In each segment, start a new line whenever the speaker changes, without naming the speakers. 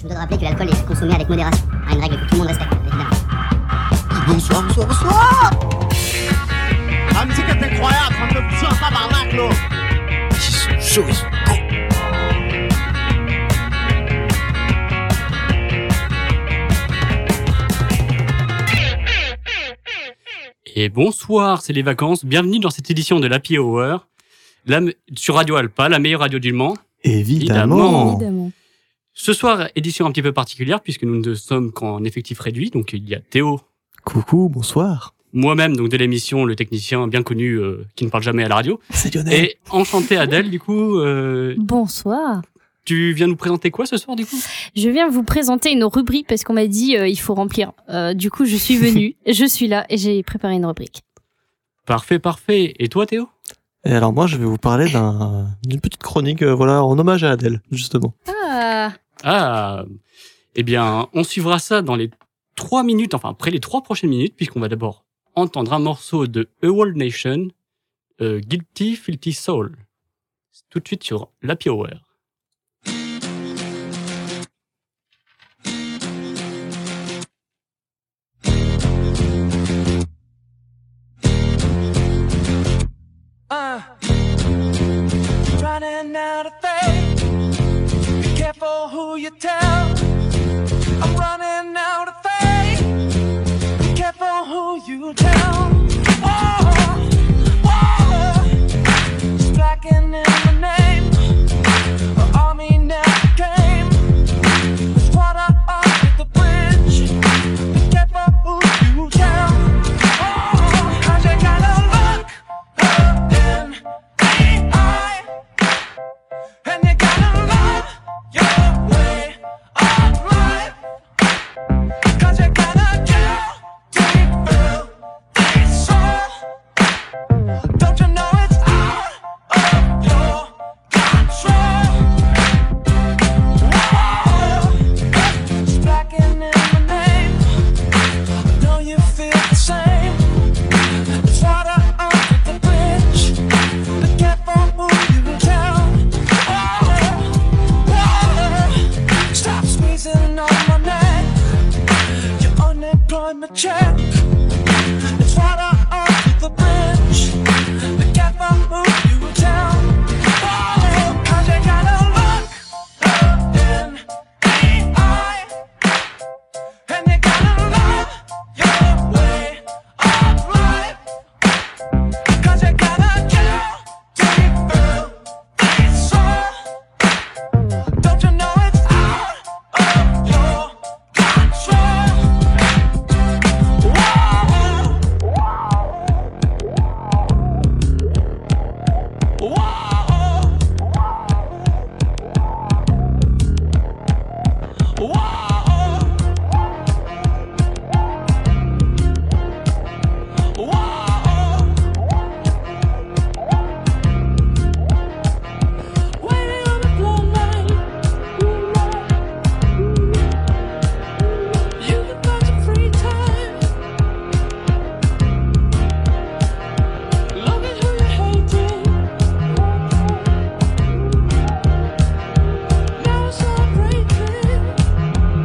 Je voudrais rappeler que l'alcool est consommé avec modération. Une règle que tout le monde respecte, évidemment.
Bonsoir.
La musique est incroyable, ça me fait pousser un tabarnak, là.
Ils sont chauds, ils sont beaux.
Et bonsoir, c'est les vacances. Bienvenue dans cette édition de l'Happy Hour, sur Radio Alpa, la meilleure radio du Mans.
Évidemment.
Ce soir, édition un petit peu particulière puisque nous ne sommes qu'en effectif réduit. Donc il y a Théo.
Coucou, bonsoir.
Moi-même, donc de l'émission, le technicien bien connu qui ne parle jamais à la radio.
C'est Lionel.
Et enchanté Adèle, du coup.
Bonsoir.
Tu viens nous présenter quoi ce soir, du coup ?
Je viens vous présenter une rubrique parce qu'on m'a dit il faut remplir. Du coup, je suis venue, je suis là et j'ai préparé une rubrique.
Parfait. Et toi, Théo ?
Et alors moi, je vais vous parler d'une petite chronique, en hommage à Adèle, justement.
Eh bien, on suivra ça dans les 3 minutes, enfin après les 3 prochaines minutes, puisqu'on va d'abord entendre un morceau de A World Nation, Guilty Filthy Soul. Tout de suite sur l'Happy Hour.
Running out of faith. Be careful who you tell. I'm running out of faith. Be careful who you tell. Striking in the name. The army never came. There's water under the bridge. Be careful who you tell. 'Cause you gotta look in the eye. And you gotta love your way of life. 'Cause you gotta deep feel the soul. Don't you know it's out of your control? Whoa. Striking in the name. I know you feel the same. There's water under the bridge. Be careful who you tell. Stop squeezing on my neck. Your unemployment check. It's water under the bridge. Be careful who you tell. 'Cause you gotta look in the eye. And you gotta love your way of life. 'Cause you gotta deep feel the soul. Don't you know it's out of your control? Waiting on the floor line. You can find some free time. Loving who you hated. Now celebrating.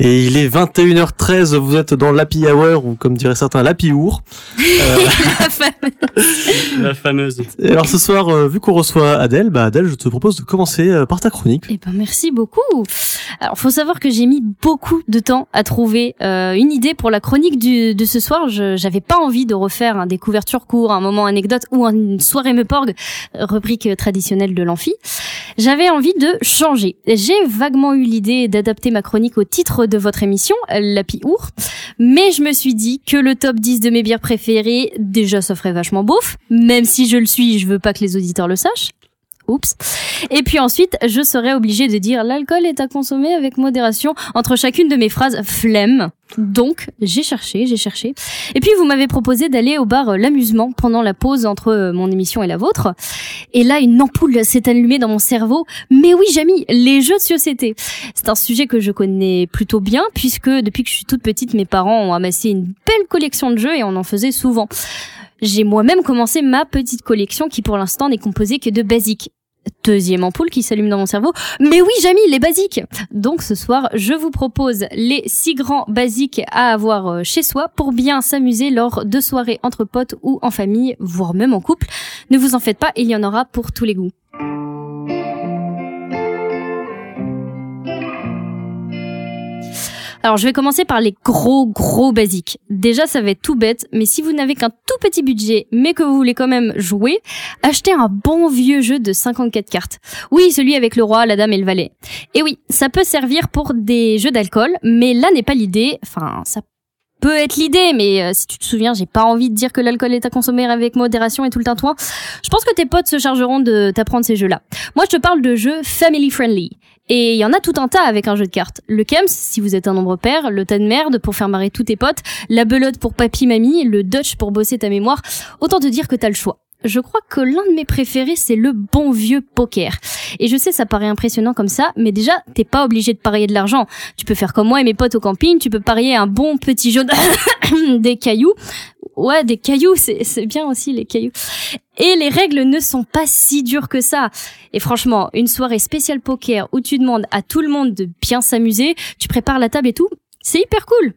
Et il est 21h13, vous êtes dans l'Happy Hour, ou comme diraient certains, l'Happy Hour.
La fameuse.
Et alors ce soir, vu qu'on reçoit Adèle, Adèle, je te propose de commencer par ta chronique.
Eh ben merci beaucoup. Alors faut savoir que j'ai mis beaucoup de temps à trouver une idée pour la chronique de ce soir. J'avais pas envie de refaire des couvertures courtes, un moment anecdote ou une soirée me porg, rubrique traditionnelle de l'amphi. J'avais envie de changer. J'ai vaguement eu l'idée d'adapter ma chronique au titre de votre émission, l'Happy Hour, mais je me suis dit que le top 10 de mes bières préférées, déjà ça ferait vachement beauf, même si je le suis, je veux pas que les auditeurs le sachent. Oups. Et puis ensuite, je serais obligée de dire l'alcool est à consommer avec modération entre chacune de mes phrases flemme. Donc, j'ai cherché. Et puis, vous m'avez proposé d'aller au bar L'Amusement pendant la pause entre mon émission et la vôtre. Et là, une ampoule s'est allumée dans mon cerveau. Mais oui, Jamy, les jeux de société. C'est un sujet que je connais plutôt bien puisque depuis que je suis toute petite, mes parents ont amassé une belle collection de jeux et on en faisait souvent. J'ai moi-même commencé ma petite collection qui pour l'instant n'est composée que de basiques. Deuxième ampoule qui s'allume dans mon cerveau. Mais oui, Jamy, les basiques. Donc ce soir, je vous propose les 6 grands basiques à avoir chez soi pour bien s'amuser lors de soirées entre potes ou en famille, voire même en couple. Ne vous en faites pas, il y en aura pour tous les goûts. Alors, je vais commencer par les gros basiques. Déjà, ça va être tout bête, mais si vous n'avez qu'un tout petit budget, mais que vous voulez quand même jouer, achetez un bon vieux jeu de 54 cartes. Oui, celui avec le roi, la dame et le valet. Et oui, ça peut servir pour des jeux d'alcool, mais là n'est pas l'idée. Enfin, ça peut être l'idée, mais si tu te souviens, j'ai pas envie de dire que l'alcool est à consommer avec modération et tout le tintouin. Je pense que tes potes se chargeront de t'apprendre ces jeux-là. Moi, je te parle de jeux family friendly. Et il y en a tout un tas avec un jeu de cartes. Le Kems, si vous êtes un nombre pair, le tas de merde pour faire marrer tous tes potes, la belote pour papy-mamie, le Dutch pour bosser ta mémoire. Autant te dire que t'as le choix. Je crois que l'un de mes préférés, c'est le bon vieux poker. Et je sais, ça paraît impressionnant comme ça, mais déjà, t'es pas obligé de parier de l'argent. Tu peux faire comme moi et mes potes au camping, tu peux parier un bon petit jeu des cailloux. Ouais, des cailloux, c'est bien aussi les cailloux. Et les règles ne sont pas si dures que ça. Et franchement, une soirée spéciale poker où tu demandes à tout le monde de bien s'amuser, tu prépares la table et tout, c'est hyper cool.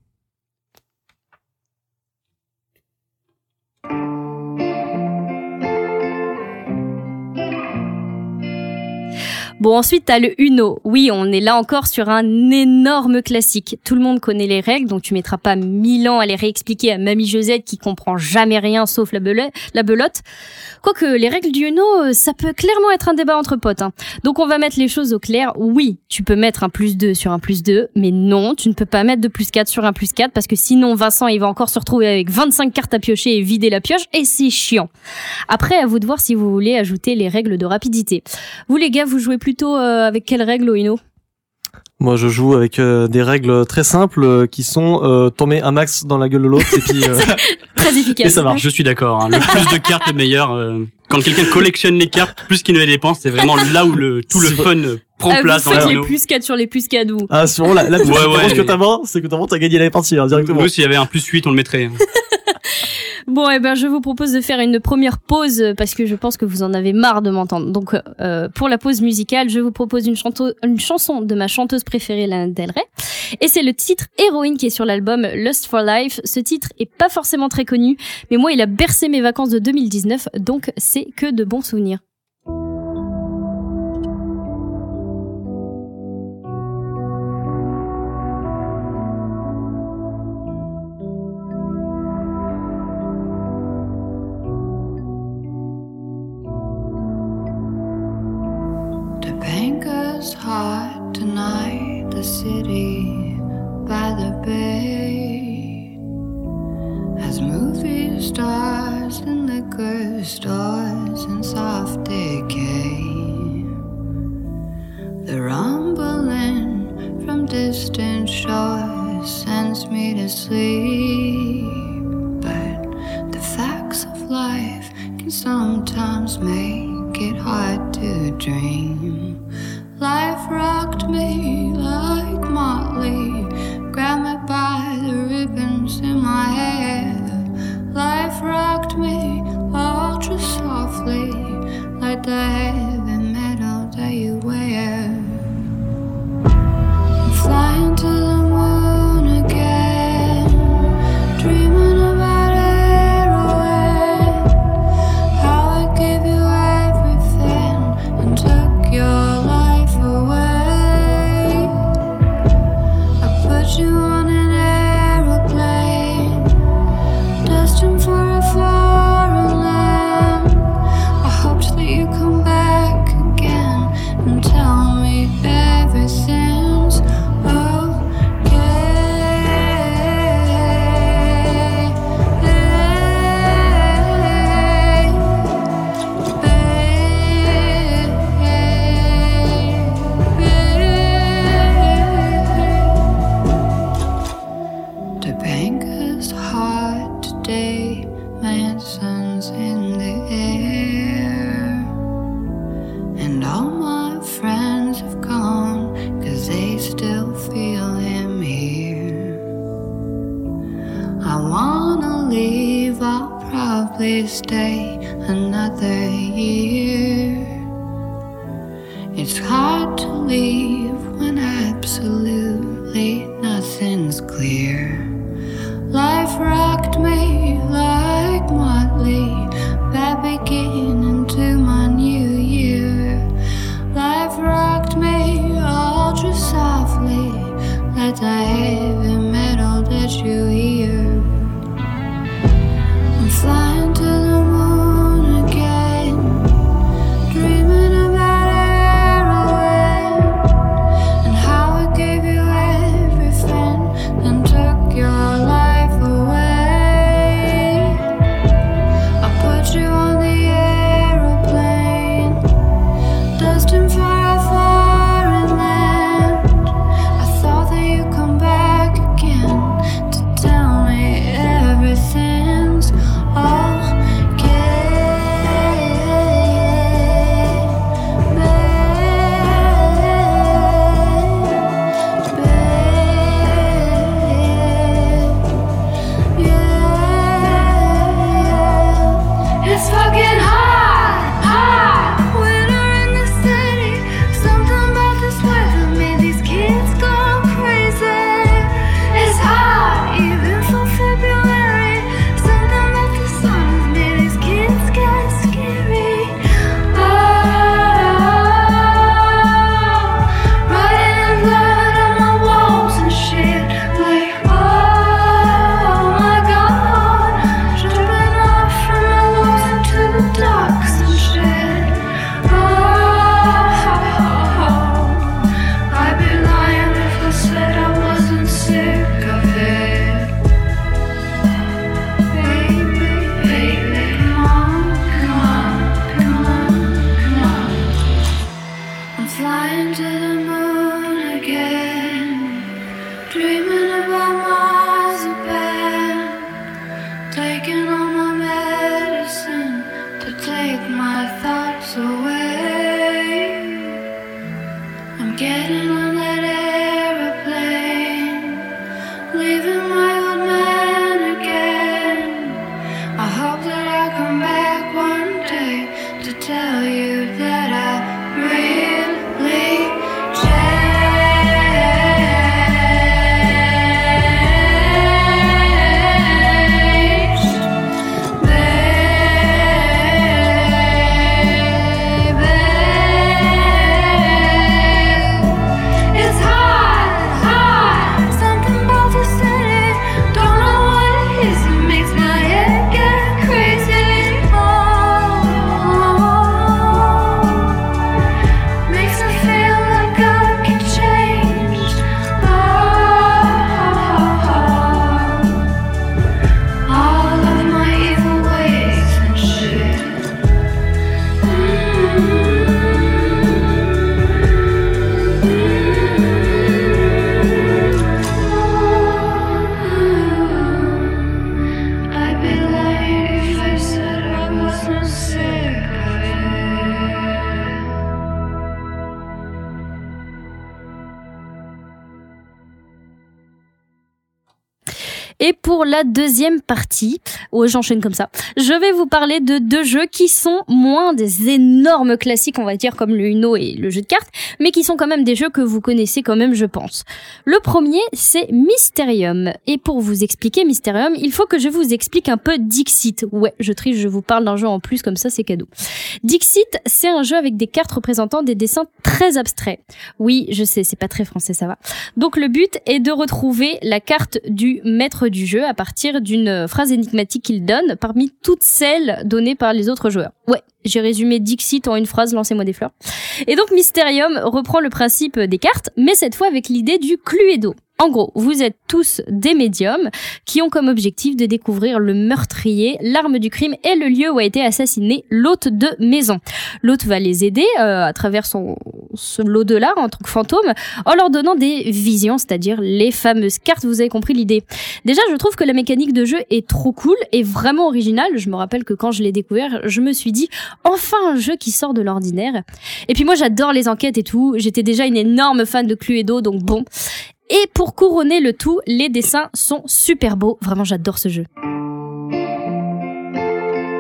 Bon, ensuite, t'as le Uno. Oui, on est là encore sur un énorme classique. Tout le monde connaît les règles, donc tu mettras pas 1000 ans à les réexpliquer à Mamie Josette qui comprend jamais rien sauf la belote. Quoique, les règles du Uno, ça peut clairement être un débat entre potes, hein. Donc on va mettre les choses au clair. Oui, tu peux mettre un +2 sur un +2, mais non, tu ne peux pas mettre de +4 sur un +4 parce que sinon Vincent, il va encore se retrouver avec 25 cartes à piocher et vider la pioche et c'est chiant. Après, à vous de voir si vous voulez ajouter les règles de rapidité. Vous les gars, vous jouez plutôt avec quelles règles au Uno ?
Moi, je joue avec des règles très simples qui sont tomber un max dans la gueule de l'autre et puis
très efficace.
Et ça marche.
Je suis d'accord. Hein. Le plus de cartes, le meilleur. Quand quelqu'un collectionne les cartes, plus qu'il ne les dépense, c'est vraiment là où tout le fun prend place dans
vous faites
l'Uno.
les +4 sur les +4 ou...
Ah, c'est vraiment la plus
ouais,
que t'as gagné la partie hein, directement.
Nous, s'il y avait un +8, on le mettrait.
Bon, eh ben, je vous propose de faire une première pause parce que je pense que vous en avez marre de m'entendre. Donc, pour la pause musicale, je vous propose une chanson de ma chanteuse préférée, Lana Del Rey. Et c'est le titre Héroïne qui est sur l'album Lust for Life. Ce titre est pas forcément très connu, mais moi, il a bercé mes vacances de 2019, donc c'est que de bons souvenirs.
Banker's heart tonight, the city by the bay, as movie stars and liquor stores in soft decay. The rumbling from distant shores sends me to sleep, but the facts of life can sometimes make it hard to dream. Life rocked me like Motley, grabbed me by the ribbons in my hair. Life rocked me ultra softly, like the heavy metal that you wear. I'm flying to the please stay another year. It's hard to leave when absolutely nothing's clear. Life rocked me like Motley, bad beginning to my new year. Life rocked me ultra softly, like the heavy metal that you hear. I'm flying to the moon again, dreaming about heroin and how I gave you everything and took your life away. I put you on the aeroplane, destined for a foreign land. I thought that you'd come back again to tell me everything's it's fucking hot, hot. Winter in the city. Something about this weather made these kids go crazy. It's hot, even for February. Something about the sun has made these kids get scary. Oh, writing in blood on my walls and shit. Like, oh my god, dripping off from my walls into the docks and shit. I'd be lying if I said I wasn't sick of it. Baby, baby, come on, come on, come on, come on. I'm flying to the moon again, dreaming about marzipan, taking all my medicine to take my thoughts away. I'm getting on that aeroplane, leaving my old man again. I hope that I come back one day to tell you that I really changed. It's hot, hot. Something about the city. Don't know what it is. It makes my head get crazy. Oh, makes me feel like I can change. All of my evil ways and shit. I'd be lying if I said I wasn't sick of it.
Et pour la deuxième partie, j'enchaîne comme ça, je vais vous parler de deux jeux qui sont moins des énormes classiques, on va dire, comme le Uno et le jeu de cartes, mais qui sont quand même des jeux que vous connaissez quand même, je pense. Le premier, c'est Mysterium. Et pour vous expliquer Mysterium, il faut que je vous explique un peu Dixit. Ouais, je triche, je vous parle d'un jeu en plus, comme ça c'est cadeau. Dixit, c'est un jeu avec des cartes représentant des dessins très abstraits. Oui, je sais, c'est pas très français, ça va. Donc le but est de retrouver la carte du maître du jeu à partir d'une phrase énigmatique qu'il donne parmi toutes celles données par les autres joueurs. Ouais, j'ai résumé Dixit en une phrase, lancez-moi des fleurs. Et donc Mysterium reprend le principe des cartes, mais cette fois avec l'idée du Cluedo. En gros, vous êtes tous des médiums qui ont comme objectif de découvrir le meurtrier, l'arme du crime et le lieu où a été assassiné l'hôte de maison. L'hôte va les aider à travers l'au-delà en tant que fantôme en leur donnant des visions, c'est-à-dire les fameuses cartes, vous avez compris l'idée. Déjà, je trouve que la mécanique de jeu est trop cool et vraiment originale. Je me rappelle que quand je l'ai découvert, je me suis dit enfin un jeu qui sort de l'ordinaire. Et puis moi, j'adore les enquêtes et tout. J'étais déjà une énorme fan de Cluedo, donc bon. Et pour couronner le tout, les dessins sont super beaux. Vraiment, j'adore ce jeu.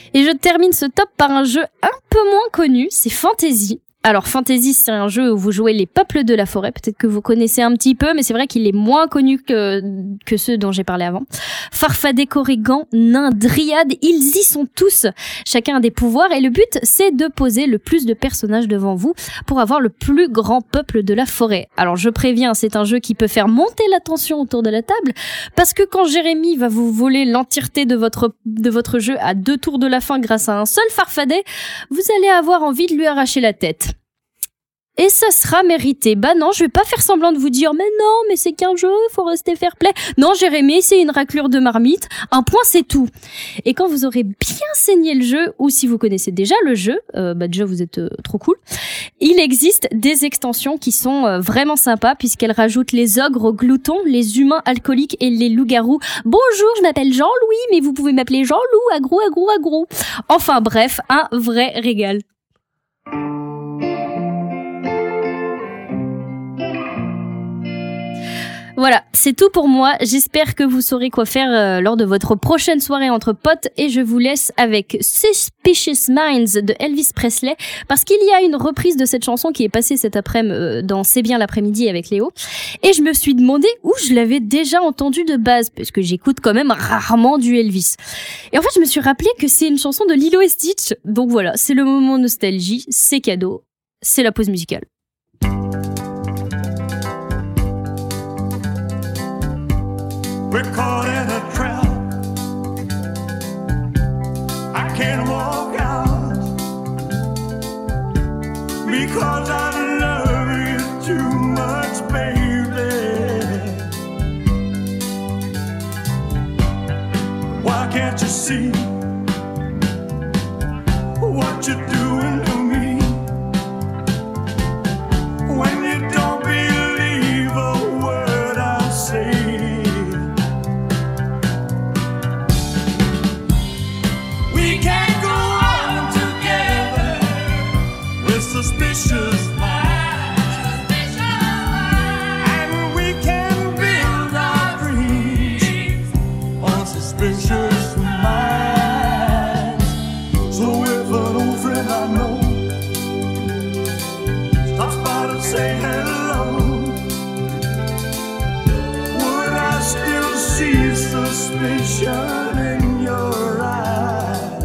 Et je termine ce top par un jeu un peu moins connu, c'est Fantasy. Alors Fantasy, c'est un jeu où vous jouez les peuples de la forêt. Peut-être que vous connaissez un petit peu, mais c'est vrai qu'il est moins connu que ceux dont j'ai parlé avant. Farfadets, Corrigans, nains, dryades, ils y sont tous. Chacun a des pouvoirs et le but, c'est de poser le plus de personnages devant vous pour avoir le plus grand peuple de la forêt. Alors je préviens, c'est un jeu qui peut faire monter la tension autour de la table, parce que quand Jérémy va vous voler l'entièreté de votre jeu à 2 tours de la fin grâce à un seul farfadet, vous allez avoir envie de lui arracher la tête. Et ça sera mérité. Bah non, je vais pas faire semblant de vous dire mais non, mais c'est qu'un jeu, faut rester fair play. Non, Jérémy, c'est une raclure de marmite. Un point, c'est tout. Et quand vous aurez bien saigné le jeu, ou si vous connaissez déjà le jeu, déjà vous êtes trop cool, il existe des extensions qui sont vraiment sympas puisqu'elles rajoutent les ogres gloutons, les humains alcooliques et les loups-garous. Bonjour, je m'appelle Jean-Louis, mais vous pouvez m'appeler Jean-Loup, agro. Enfin bref, un vrai régal. Voilà, c'est tout pour moi. J'espère que vous saurez quoi faire lors de votre prochaine soirée entre potes et je vous laisse avec Suspicious Minds de Elvis Presley parce qu'il y a une reprise de cette chanson qui est passée cet après-midi dans C'est bien l'après-midi avec Léo et je me suis demandé où je l'avais déjà entendu de base parce que j'écoute quand même rarement du Elvis. Et en fait, je me suis rappelé que c'est une chanson de Lilo et Stitch. Donc voilà, c'est le moment nostalgie, c'est cadeau, c'est la pause musicale.
We're caught in a trap. I can't walk out because I love you too much, baby. Why can't you see what you're doing to me when you don't believe a word I say? Suspicious minds, and we can build our dreams on suspicious minds. So if an old friend I know stops by to say hello, would I still see suspicion in your eyes?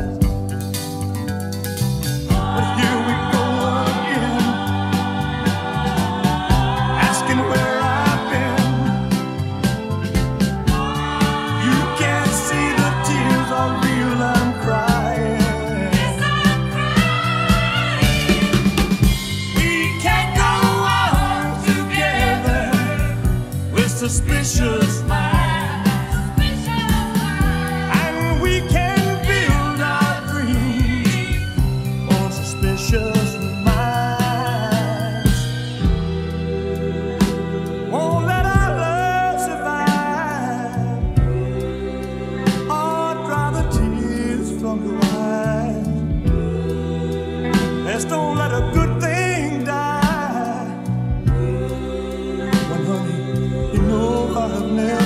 Suspicious minds, and we can build our dreams on suspicious minds. Won't let our love survive or dry the tears from your eyes. Let's don't let a good thing die. When honey, you know I've never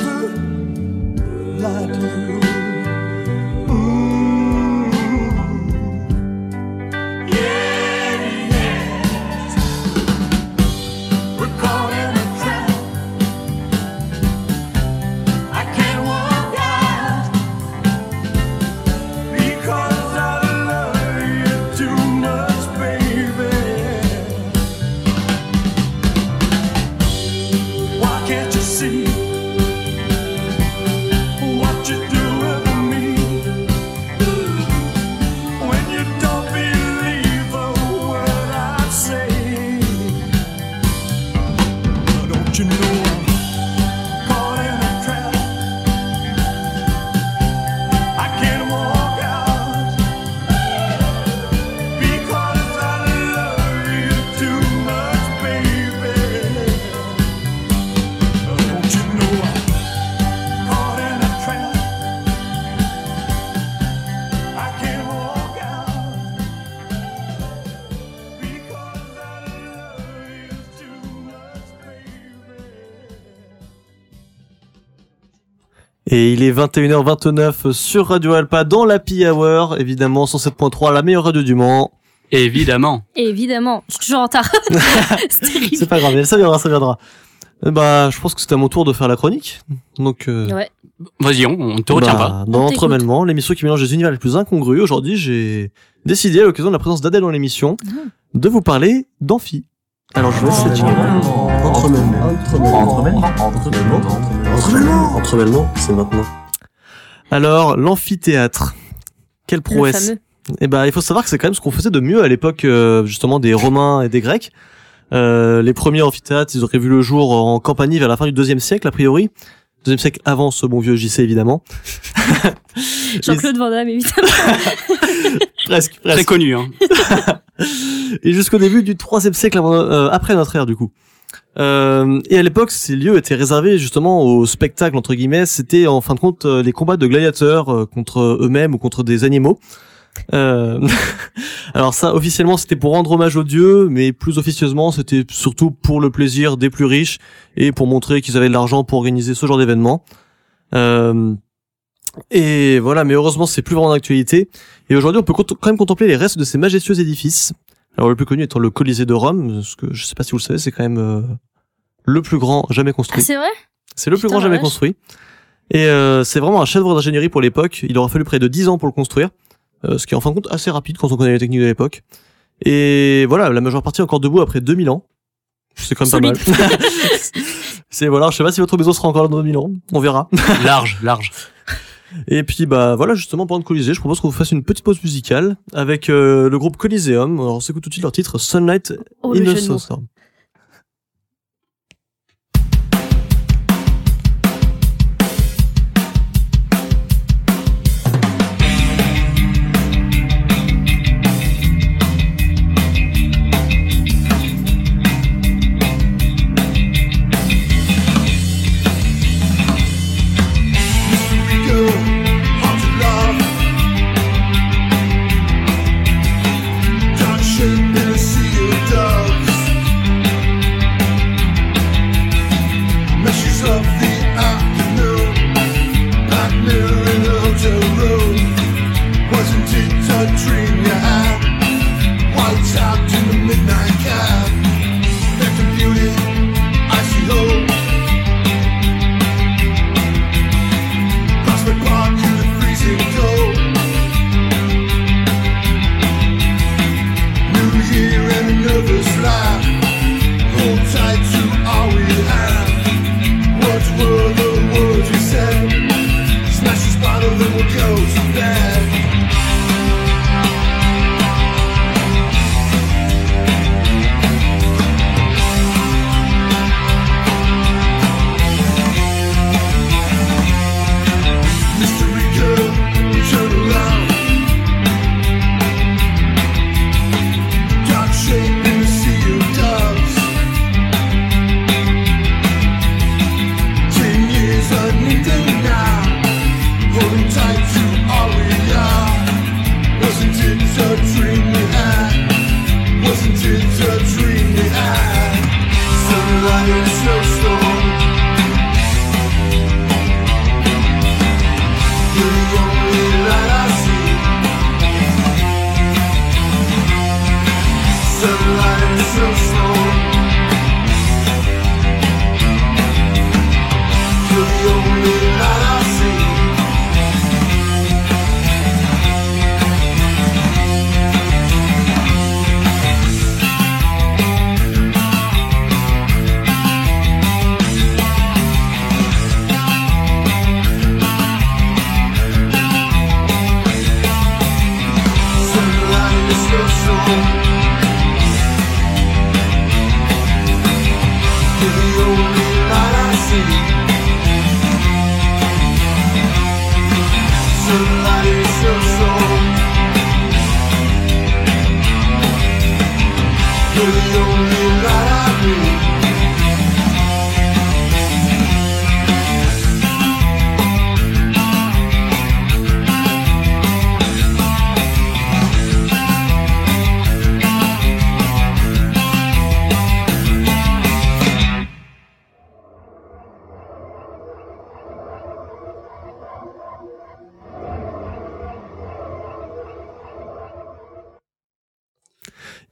Et il est 21h29 sur Radio Alpa dans l'Happy Hour, évidemment 107.3, la meilleure radio du Mans.
Évidemment.
Évidemment, je suis toujours en retard. C'est terrible.
C'est pas grave, ça viendra, ça viendra. Bah, je pense que c'est à mon tour de faire la chronique. Donc,
Ouais.
Vas-y, on ne te retient pas.
dans
On t'écoute.
Entremêlement, l'émission qui mélange les univers les plus incongrus. Aujourd'hui, j'ai décidé, à l'occasion de la présence d'Adèle dans l'émission, de vous parler d'Amphi. Alors, je vous laisse cette
Entremêlement, c'est maintenant.
Alors, l'amphithéâtre. Quelle
Le
prouesse.
fameux.
Eh ben, il faut savoir que c'est quand même ce qu'on faisait de mieux à l'époque, justement, des Romains et des Grecs. Les premiers amphithéâtres, ils auraient vu le jour en Campanie vers la fin du 2e siècle, a priori. 2e siècle avant ce bon vieux JC, évidemment.
Jean-Claude Van Damme, évidemment.
Presque.
Très connu, hein.
Et jusqu'au début du 3e siècle après notre ère, du coup. Et à l'époque, ces lieux étaient réservés justement au spectacle, entre guillemets. C'était en fin de compte les combats de gladiateurs contre eux-mêmes ou contre des animaux. Alors ça, officiellement, c'était pour rendre hommage aux dieux, mais plus officieusement, c'était surtout pour le plaisir des plus riches et pour montrer qu'ils avaient de l'argent pour organiser ce genre d'événement. Et voilà, mais heureusement, c'est plus vraiment d'actualité. Et aujourd'hui, on peut quand même contempler les restes de ces majestueux édifices. Alors le plus connu étant le Colisée de Rome, parce que je sais pas si vous le savez, c'est quand même le plus grand jamais
Ah,
construit.
c'est vrai?
C'est le plus
Putain,
grand
la
jamais
vache.
construit. Et c'est vraiment un chef-d'œuvre d'ingénierie pour l'époque. Il aura fallu près de 10 ans pour le construire, ce qui est en fin de compte assez rapide quand on connaît les techniques de l'époque. Et voilà, la majeure partie est encore debout après 2000 ans. C'est quand même
Solide.
pas mal. C'est voilà, je sais pas si votre maison sera encore là dans 2000 ans, on verra.
Large.
Et puis bah voilà, justement pendant le Colisée, je propose qu'on vous fasse une petite pause musicale avec le groupe Coliseum. Alors on s'écoute tout de suite leur titre Sunlight
Oh,
in
le
a
jeu de mots.
Snowstorm.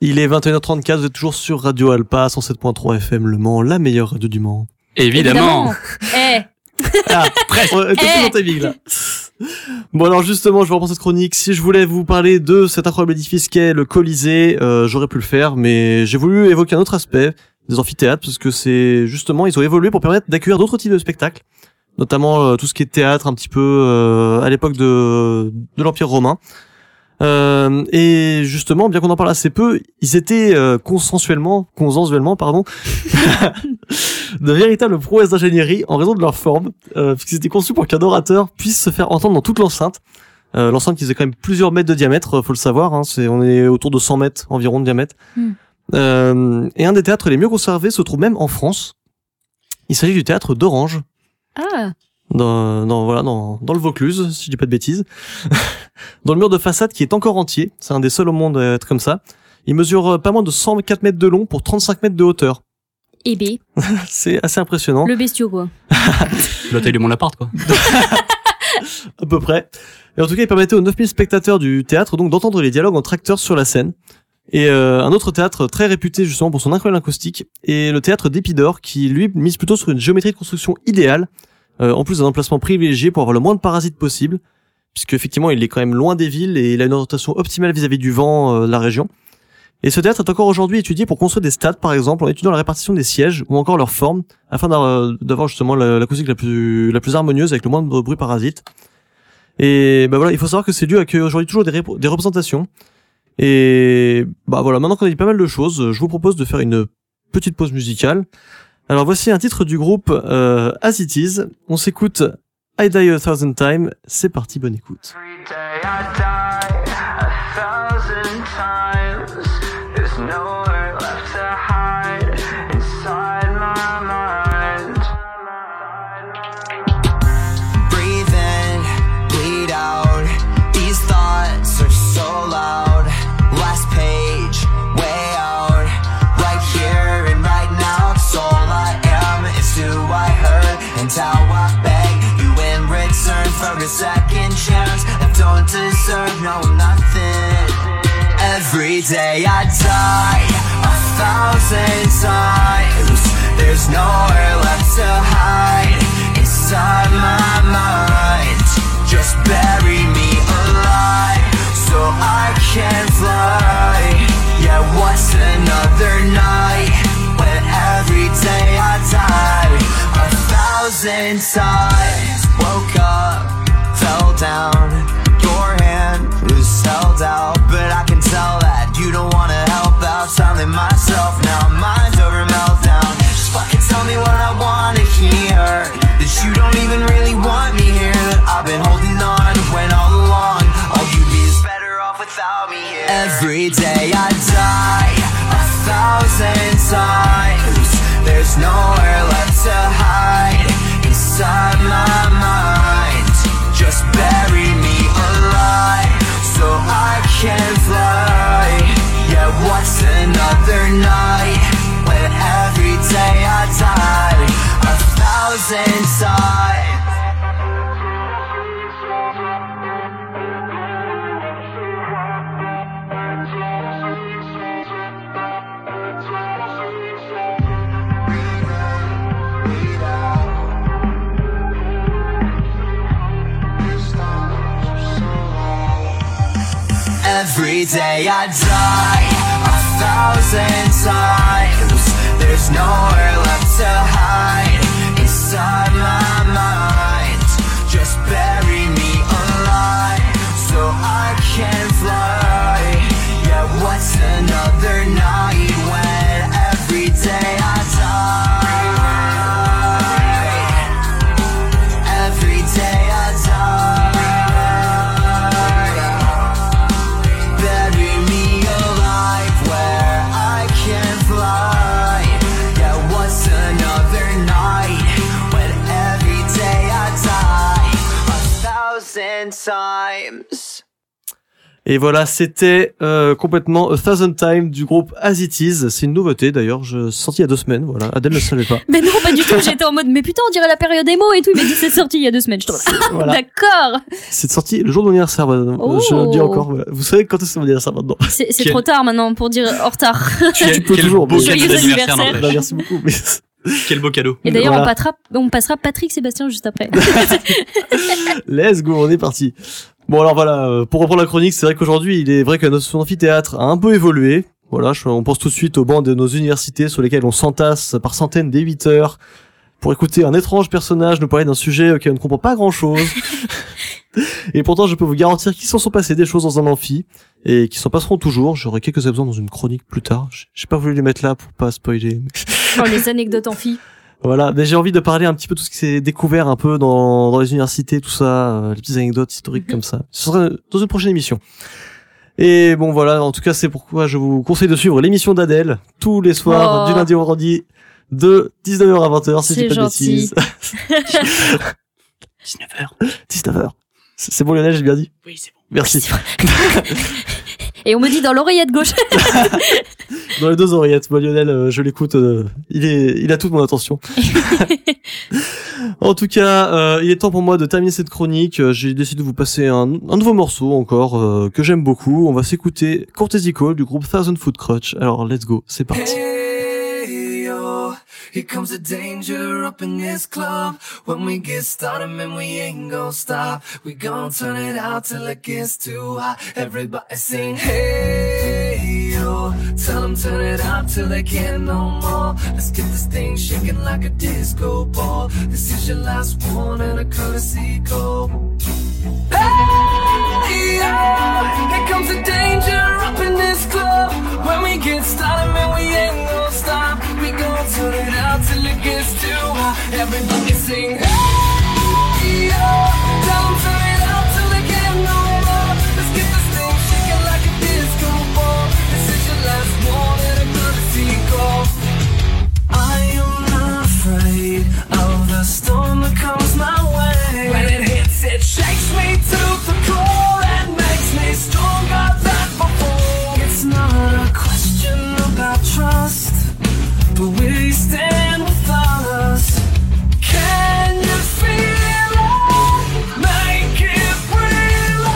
Il est 21h34, vous êtes toujours sur Radio Alpa, 107.3 FM Le Mans, la meilleure radio du Mans.
Évidemment.
Ah, presque. T'es plus dans tes billes, là. Bon, alors justement, je vais reprendre cette chronique. Si je voulais vous parler de cet incroyable édifice qu'est le Colisée, j'aurais pu le faire, mais j'ai voulu évoquer un autre aspect des amphithéâtres, parce que c'est justement, ils ont évolué pour permettre d'accueillir d'autres types de spectacles, notamment tout ce qui est théâtre, un petit peu à l'époque de l'Empire romain. Et justement, bien qu'on en parle assez peu, ils étaient consensuellement, de véritables prouesses d'ingénierie en raison de leur forme, puisqu'ils étaient conçus pour qu'un orateur puisse se faire entendre dans toute l'enceinte. L'enceinte qui faisait quand même plusieurs mètres de diamètre, faut le savoir, hein, on est autour de 100 mètres environ de diamètre. Et un des théâtres les mieux conservés se trouve même en France. Il s'agit du théâtre d'Orange.
Ah.
Dans le Vaucluse, si je dis pas de bêtises. Dans le mur de façade qui est encore entier. C'est un des seuls au monde à être comme ça. Il mesure pas moins de 104 mètres de long pour 35 mètres de hauteur.
Et B.
C'est assez impressionnant.
Le bestiau, quoi.
La taille de mon appart, quoi.
À peu près. Et en tout cas, il permettait aux 9000 spectateurs du théâtre donc d'entendre les dialogues entre acteurs sur la scène. Et un autre théâtre très réputé justement pour son incroyable acoustique est le théâtre d'Épidore qui lui mise plutôt sur une géométrie de construction idéale, en plus d'un emplacement privilégié pour avoir le moins de parasites possible, puisque effectivement il est quand même loin des villes et il a une orientation optimale vis-à-vis du vent de la région. Et ce théâtre est encore aujourd'hui étudié pour construire des stades par exemple, en étudiant la répartition des sièges ou encore leur forme, afin d'avoir justement l'acoustique la plus harmonieuse avec le moins de bruit parasite. Et bah voilà, il faut savoir que ces lieux accueillent aujourd'hui toujours des représentations. Et bah voilà, maintenant qu'on a dit pas mal de choses, je vous propose de faire une petite pause musicale. Alors voici un titre du groupe As It Is. On s'écoute I Die a Thousand Times. C'est parti, bonne écoute.
Every day I die 1,000 times. There's nowhere left to hide inside my mind. Breathe in, bleed out. These thoughts are so loud. Last page, way out. Right here and right now. 'Cause all I am is who I hurt and how I beg you in return for a second chance. I don't deserve no nothing. Every day I die 1,000 times. There's nowhere left to hide inside my mind. Just bury me alive so I can fly. Yeah, what's another night when every day I die 1,000 times. Woke up, fell down. Your hand was held out, but I can tell that you don't wanna help out. Telling myself now, mind over meltdown. Just fucking tell me what I wanna hear. That you don't even really want me here. That I've been holding on when all along all you'd be is better off without me here. Every day I die 1,000 times. There's nowhere left to hide inside my mind. Just bury me alive so I can fly. Yeah, what's another night when every day I die 1,000 times. Every day I die 1,000 times. There's nowhere left to hide inside my mind. Just bury me alive so I can fly. Yeah, what's another night when every day I die? Every day I die.
Times. Et voilà, c'était complètement A Thousand Times du groupe As It Is. C'est une nouveauté d'ailleurs, sorti il y a 2 semaines. Voilà, Adèle ne savait pas.
Mais non, pas du tout. J'étais en mode, mais putain, on dirait la période émo et tout. Il m'a dit c'est sorti il y a 2 semaines. Je te
Voilà.
D'accord.
C'est sorti le jour de mon anniversaire.
Oh.
Je le dis encore. Voilà. Vous savez quand est-ce que c'est mon anniversaire maintenant?
C'est
Quel-
trop tard maintenant pour dire en retard.
Tu peux
Quel
toujours,
beau
mais-
cadeau
Joyeux
d'anniversaire,
anniversaire.
n'empêche.
Bah, merci beaucoup. Mais...
Quel beau cadeau.
Et d'ailleurs,
Voilà.
on passera Patrick Sébastien juste après.
Let's go, on est parti. Bon alors voilà, pour reprendre la chronique, c'est vrai qu'aujourd'hui, il est vrai que notre amphithéâtre a un peu évolué. Voilà, on pense tout de suite aux bancs de nos universités sur lesquels on s'entasse par centaines dès 8 heures pour écouter un étrange personnage nous parler d'un sujet auquel on ne comprend pas grand-chose. Et pourtant, je peux vous garantir qu'il s'en sont passés des choses dans un amphi et qui s'en passeront toujours. J'aurai quelques exemples dans une chronique plus tard. J'ai pas voulu les mettre là pour pas spoiler.
Oh, les anecdotes en fille.
Voilà, mais j'ai envie de parler un petit peu de tout ce qui s'est découvert un peu dans les universités, tout ça, les petites anecdotes historiques comme ça. Ce sera dans une prochaine émission. Et bon voilà, en tout cas c'est pourquoi je vous conseille de suivre l'émission d'Adèle tous les soirs
Oh.
du lundi au vendredi de 19h à 20h si je dis
C'est
pas de bêtises.
19h.
19h. C'est bon Lionel, j'ai bien dit?
Oui, c'est bon.
Merci.
Et on me dit dans l'oreillette gauche.
Dans les 2 oreillettes, moi Lionel, je l'écoute, il a toute mon attention. En tout cas, il est temps pour moi de terminer cette chronique. J'ai décidé de vous passer un nouveau morceau encore que j'aime beaucoup. On va s'écouter Courtesy Call du groupe Thousand Foot Crutch. Alors let's go, c'est parti.
Hey, yo, here comes the danger up in this club. When we get started, man, we ain't gon' stop. We gon' turn it out till it gets too hot. Everybody sing, hey, yo. Tell them turn it out till they can't no more. Let's get this thing shaking like a disco ball. This is your last one and a courtesy call. Hey, yo, here comes the danger up in this club. When we get started, man, we ain't gon' stop. We gon' turn it out till it gets too hot. Everybody sing, hey, yo. Tell them turn it out till they can't no more. Let's get this thing shaking like a disco ball. This is your last one and a courtesy call. I am not afraid of the storm that comes my way. When it hits, it shakes me to the core and makes me stronger than before. It's not a question about trust, but will you stand with us? Can you feel it? Make it real.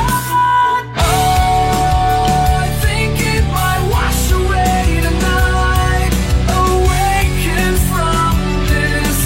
Oh, I think it might wash away tonight. Awaken from this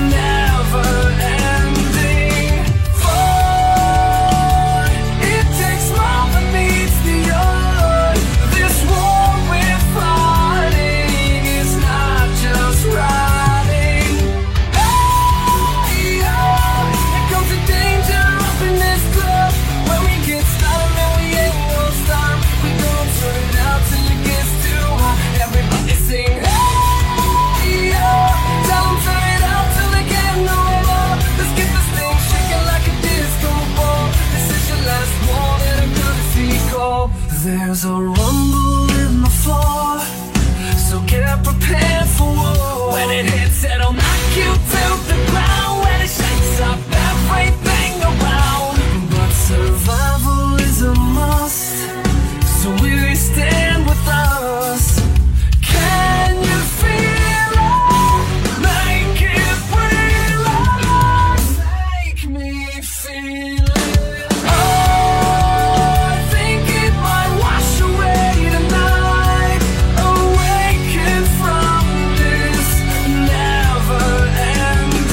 never-ending fight. It takes more than meets the eye. This war we're fighting is not just riding. Hey, oh, here comes the danger up in this club. When we get started, man, we ain't gon' stop. We gon' turn it out till it gets too hot. Everybody sing, hey, oh. Tell them turn it out till they can't no more. Let's get this thing shaking like a disco ball. This is your last one and a courtesy call. There's a rumble in the floor, so get prepared for war. When it hits, it'll knock you to the ground. When it shakes up everything around. But survival is a must, so will you stand with us? Can you feel it? Make it real. Make me feel it. Oh, I think it might wash away tonight. Awaken from this never-ending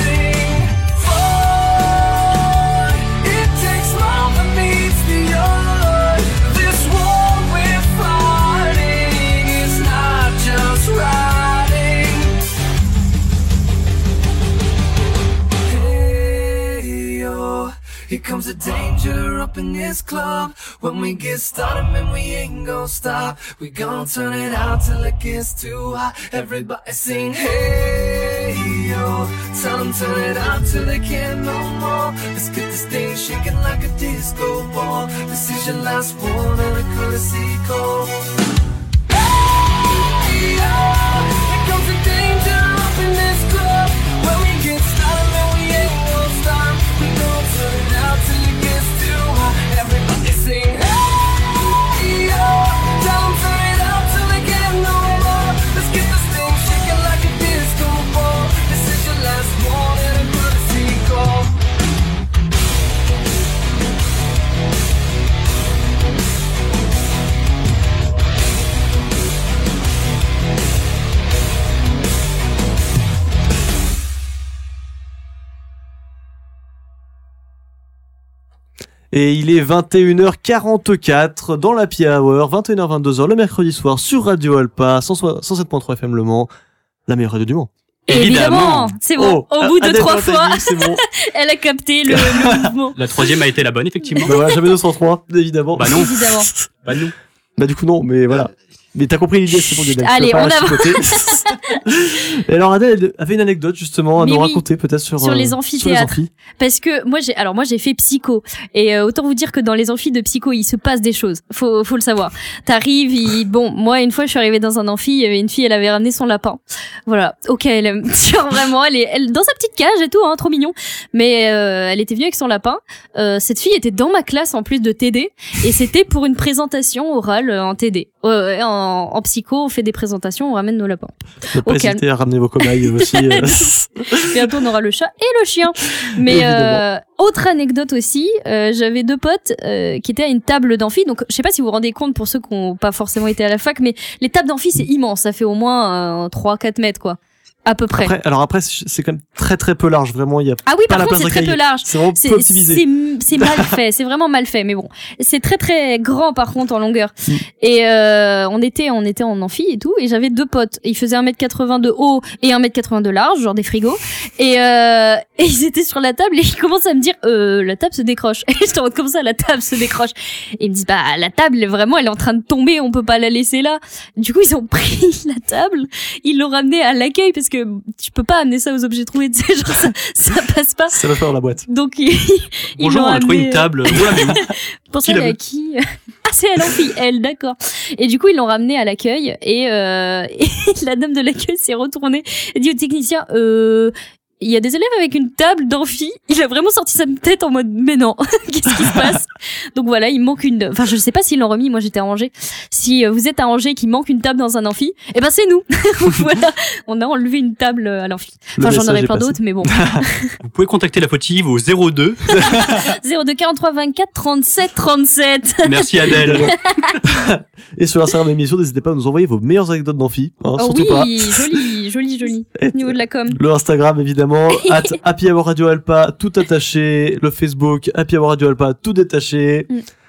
fight. It takes more than meets the eye. This war we're fighting is not just riding. Hey, yo, here comes the danger up in this club. When we get started, man, we ain't gon' stop. We gon' turn it out till it gets too hot. Everybody sing, hey, yo. Tell them turn it out till they can't no more. Let's get this thing shaking like a disco ball. This is your last one and a courtesy call. Hey, yo, here comes the danger up in this club. When we get started, man, we ain't gon' stop. We gon' turn it out till it gets too hot. Everybody sing, hey,
Et il est 21h44 dans la Happy Hour, 21h-22h le mercredi soir sur Radio Alpa, 107.3 FM Le Mans, la meilleure radio du Mans.
Évidemment, c'est bon. Au bout de
Adèle
3
Montagny,
fois,
c'est bon.
elle a capté le mouvement.
La troisième a été la bonne, effectivement.
Bah voilà, j'avais 203, évidemment.
Bah non.
Évidemment.
Bah nous.
Bah du coup non, mais voilà. Mais t'as compris l'idée, c'est bon, Lionel.
Allez,
Tu vas pas
on
la
avance.
chipoter. Et alors Adèle elle avait une anecdote justement à
Mais
nous
oui,
raconter peut-être sur
les
sur
amphithéâtres.
amphis.
Parce que moi j'ai fait psycho et autant vous dire que dans les amphis de psycho il se passe des choses. Faut le savoir. T'arrives, bon moi une fois je suis arrivée dans un amphi, il y avait une fille, elle avait ramené son lapin. Voilà. OK, elle aime genre vraiment elle dans sa petite cage et tout hein, trop mignon. Mais elle était venue avec son lapin. Cette fille était dans ma classe en plus de TD et c'était pour une présentation orale en TD. En psycho, on fait des présentations, on ramène nos lapins.
Ne pas
Au calme.
hésiter à ramener vos cobayes aussi.
Bientôt, on aura le chat et le chien. Mais
Évidemment.
autre anecdote aussi, j'avais 2 potes qui étaient à une table d'amphi. Donc, je sais pas si vous vous rendez compte pour ceux qui n'ont pas forcément été à la fac, mais les tables d'amphi, c'est immense. Ça fait au moins 3-4 mètres, quoi. À peu près.
Après, c'est quand même très très peu large, vraiment. Il y a
Ah oui,
pas
par
la
contre,
place
c'est très peu
d'accueil.
large.
C'est vraiment peu optimisé.
C'est mal fait, c'est vraiment mal fait, mais bon, c'est très très grand par contre en longueur.
Mm.
Et on était en amphi et tout, et j'avais 2 potes. Ils faisaient 1m80 de haut et 1m80 de large, genre des frigos. Et ils étaient sur la table et ils commencent à me dire la table se décroche. Et j'étais en mode comme ça, la table se décroche. Et ils me disent bah la table vraiment elle est en train de tomber, on peut pas la laisser là. Du coup ils ont pris la table, ils l'ont ramenée à l'accueil parce que tu peux pas amener ça aux objets trouvés, tu sais, genre ça passe pas.
Ça va faire dans la boîte.
Donc ils
Bonjour,
l'ont
on a trouvé
amené,
une table. Vous l'avez où
Pour
Qui
ça,
l'a
à
vu
qui Ah, c'est à l'amphi, elle, d'accord. Et du coup, ils l'ont ramené à l'accueil et la dame de l'accueil s'est retournée et dit au technicien il y a des élèves avec une table d'amphi. Il a vraiment sorti sa tête en mode mais non, qu'est-ce qui se passe? Donc voilà, il manque une. Enfin, je sais pas s'ils l'ont remis. Moi, j'étais à Angers. Si vous êtes à Angers, qu'il manque une table dans un amphi, eh ben c'est nous. Voilà, on a enlevé une table à l'amphi. Enfin, j'en aurais plein d'autres, mais bon.
Vous pouvez contacter la fautive au 02.
02 43 24 37 37.
Merci Adèle.
Et sur l'Instagram de l'émission, n'hésitez pas à nous envoyer vos meilleures anecdotes d'amphi. Hein,
Oh
surtout
oui,
pas.
joli.
Et
Au niveau de la com.
Le Instagram, évidemment, @Happy Hour Radio Alpa, tout attaché. Le Facebook, Happy Hour Radio Alpa, tout détaché.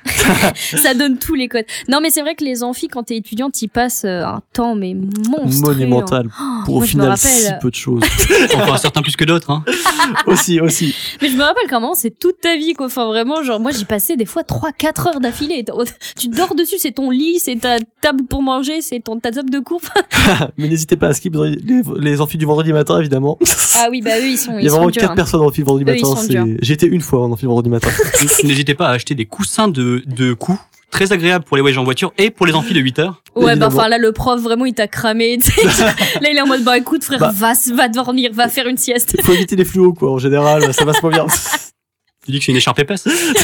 Ça donne tous les codes. Non, mais c'est vrai que les amphis, quand t'es étudiant, t'y passes un temps, mais monstrueux.
Monumental. Pour au
moi, je me
final
rappelle.
si peu de choses.
Enfin, certains plus que d'autres. Hein.
aussi.
Mais je me rappelle comment c'est toute ta vie, quoi. Enfin, vraiment, genre, moi, j'y passais des fois 3-4 heures d'affilée. Tu dors dessus, c'est ton lit, c'est ta table pour manger, c'est ta table de cours.
Mais n'hésitez pas à skip les amphis du vendredi matin, évidemment.
Ah oui, bah eux, ils sont
Il y a vraiment
durs,
4
hein.
personnes en amphi le vendredi
Eux, ils
matin.
sont durs.
J'ai été une fois en amphi le vendredi matin.
N'hésitez pas à acheter des coussins de cou très agréables pour les voyages en voiture et pour les amphis de 8 heures.
Ouais, bah
Évidemment.
enfin là, le prof, vraiment, il t'a cramé. Tu sais. Là, il est en mode, bah écoute, frère,
Bah.
va dormir, va faire une sieste.
Il faut éviter les fluos, quoi. En général, ça passe pas bien.
Tu dis que c'est une écharpe épaisse.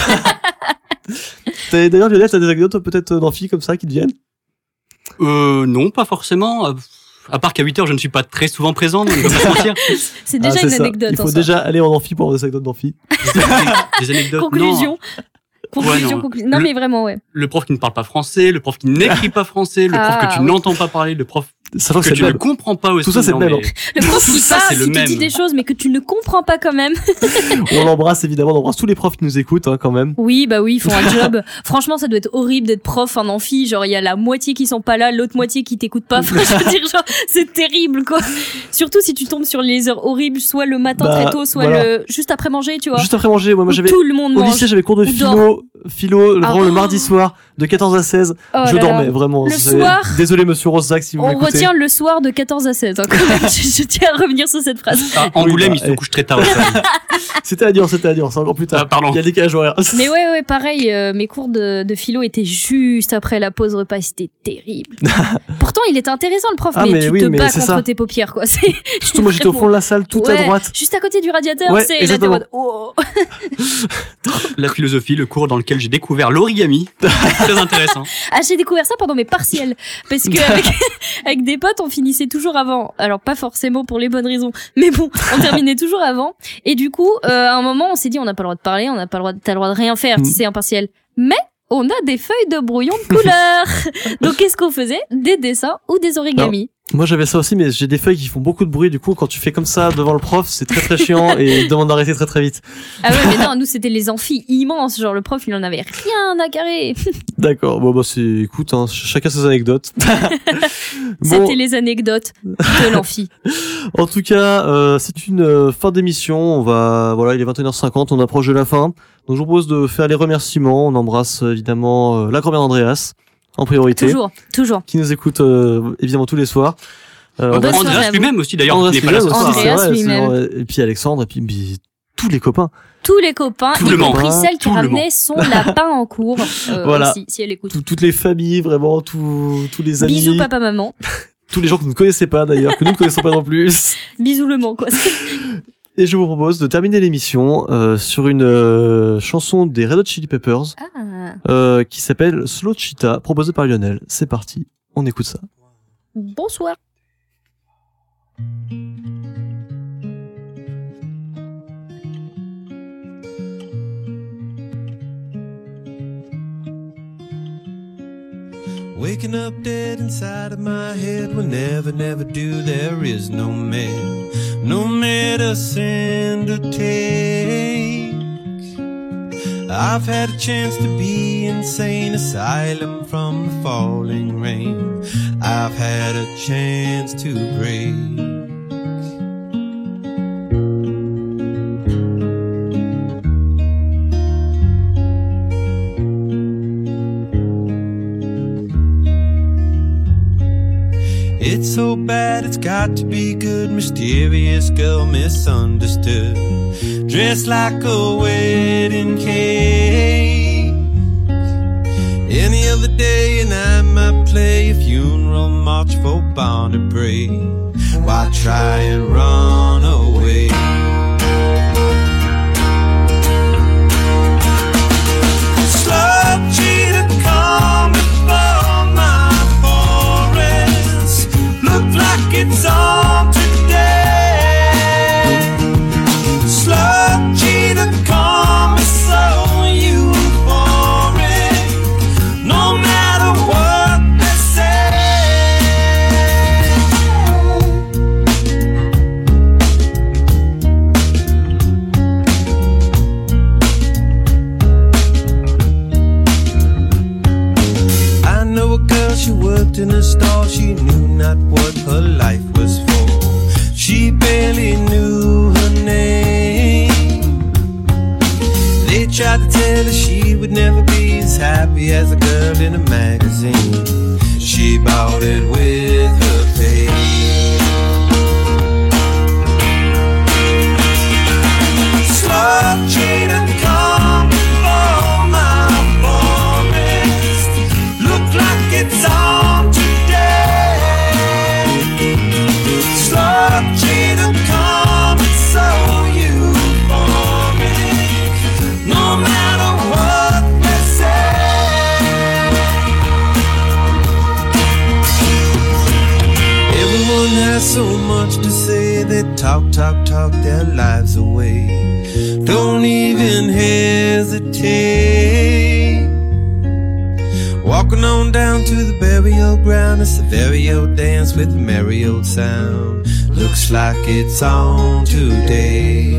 D'ailleurs, Lionel, t'as des anecdotes peut-être d'amphi comme ça qui te viennent?
Non, pas forcément. À part qu'à 8 heures, je ne suis pas très souvent présent, donc je vais pas se mentir.
C'est déjà
Ah,
une
c'est ça.
anecdote.
Il
en
faut
soi.
déjà aller en amphi pour avoir des anecdotes d'amphi.
Des anecdotes.
Conclusion.
Non.
Conclusion,
non.
conclusion. Non,
Le-
mais vraiment, ouais.
Le prof qui ne parle pas français, le prof qui n'écrit pas français, le prof
Ah,
que tu
oui.
n'entends pas parler, le prof
Sachant que
que
c'est
tu
le
ne
même.
comprends pas aussi.
Tout ça, c'est le
Non,
même,
mais-
Le prof qui
Ça,
parle,
c'est le
qui te
même.
dit des choses, mais que tu ne comprends pas quand même.
On l'embrasse évidemment, on embrasse tous les profs qui nous écoutent hein, quand même.
Oui, bah oui, ils font un job. Franchement, ça doit être horrible d'être prof en amphi. Genre, il y a la moitié qui sont pas là, l'autre moitié qui t'écoute pas. Enfin, je veux dire, genre, c'est terrible, quoi. Surtout si tu tombes sur les heures horribles, soit le matin
Bah,
très tôt, soit
voilà.
juste après manger, tu vois.
Juste après manger, moi
Où
j'avais
tout le monde
au
mange.
lycée j'avais cours de
Ou
philo
Ah.
vraiment le mardi soir de 14 à 16.
Oh
je
là
dormais
là.
vraiment.
Le
C'est-
soir.
Désolé monsieur Rossac si vous
On
m'écoutez.
retient le soir de 14 à 16. Hein, quand même. Je tiens à revenir sur cette phrase.
Ah, Angoulême,
Oui,
il se
bah,
couche très tard. aussi.
C'était à dire, c'est encore plus tard.
Ah, pardon.
Il y a des décalage horaire.
Mais ouais, pareil, mes cours de philo étaient juste après la pause repas, c'était terrible. Pourtant, il était intéressant le prof,
Ah,
mais
mais
tu
oui,
te
mais
bats
c'est
contre
ça.
tes paupières, quoi. C'est
Surtout moi j'étais au fond de la salle, tout à
Ouais,
droite.
juste à côté du radiateur,
Ouais,
c'est là t'es en
exactement.
mode, oh.
La philosophie, le cours dans lequel j'ai découvert l'origami. Très intéressant.
Ah, j'ai découvert ça pendant mes partiels. Parce que avec des potes, on finissait toujours avant. Alors, pas forcément pour les bonnes raisons. Mais bon, on terminait toujours avant. Et du coup, à un moment, on s'est dit, on n'a pas le droit de parler, on n'a pas le droit, t'as le droit de rien faire,
Mm.
c'est un partiel. Mais, on a des feuilles de brouillon de couleur. Donc, qu'est-ce qu'on faisait? Des dessins ou des origamis.
Moi j'avais ça aussi, mais j'ai des feuilles qui font beaucoup de bruit. Du coup, quand tu fais comme ça devant le prof, c'est très très chiant et il demande d'arrêter très très vite.
Ah ouais, mais non, nous c'était les amphis immenses, genre le prof il en avait rien à carrer.
D'accord. Bon bah écoute, hein, chacun ses anecdotes.
C'était les anecdotes de l'amphi.
En tout cas, c'est une fin d'émission. Voilà, il est 21h50, on approche de la fin. Donc je vous propose de faire les remerciements. On embrasse évidemment la grand-mère d'Andreas en priorité.
Toujours.
Qui nous écoute évidemment tous les soirs.
Bonne soirée à
Andreas
vous.
lui-même aussi d'ailleurs,
Andreas
qui n'est pas là ce
lui-même
soir.
aussi, c'est
Andreas
vrai,
lui-même.
et puis Alexandre, et puis tous les copains.
Tous les copains,
Tout
y
le
compris
monde.
celle qui
Tout le
ramenait son lapin en cours.
Voilà.
Aussi, si elle écoute.
Toutes les familles, vraiment, tous les amis.
Bisous papa maman.
Tous les gens que vous ne connaissez pas d'ailleurs, que nous ne connaissons pas non plus.
Bisous le man quoi.
Et je vous propose de terminer l'émission sur une chanson des Red Hot Chili Peppers
Ah.
qui s'appelle Slow Cheetah, proposée par Lionel. C'est parti, on écoute ça.
Bonsoir.
Waking up dead inside of my head will never, never do. There is no medicine to take. I've had a chance to be insane asylum from the falling rain. I've had a chance to break. It's so bad, it's got to be good. Mysterious girl, misunderstood. Dressed like a wedding cake. Any other day and I might play a funeral march for Barney Bray. Why try and run away? Slow cheetah coming for my forest. Look like it's on today. Slow cheetah coming so euphoric. No matter what they say. I know a girl, she worked in a stall. She knew not what her life was for. She barely knew her name. They tried to tell her she would never be as happy as a girl in a magazine. She bought it with her pay. Slow cheetah coming for my forest. Look like it's on today. Slow cheetah coming so euphoric. No matter what they say. Everyone has so much to say. They talk their lives away. Don't even hesitate. Walking on down to the burial ground. It's a very old dance with a merry old sound. Looks like it's on today.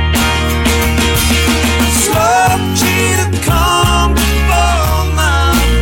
Slow cheetah coming for my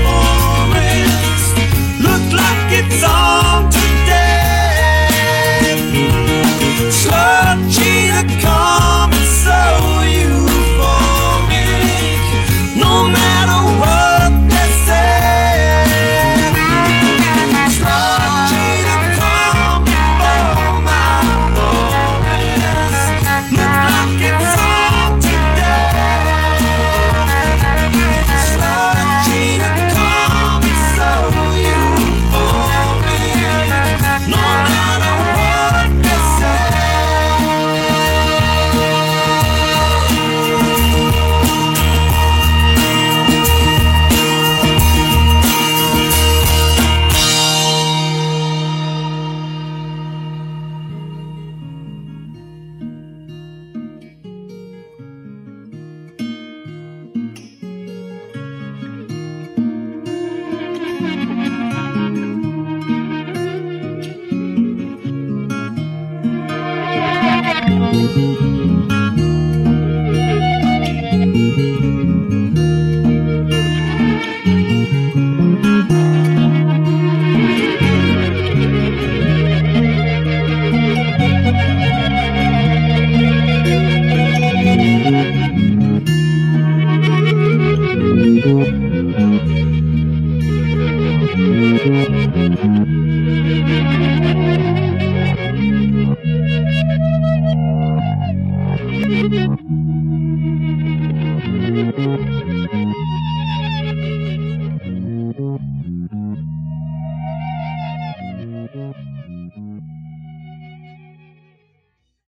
Thank you.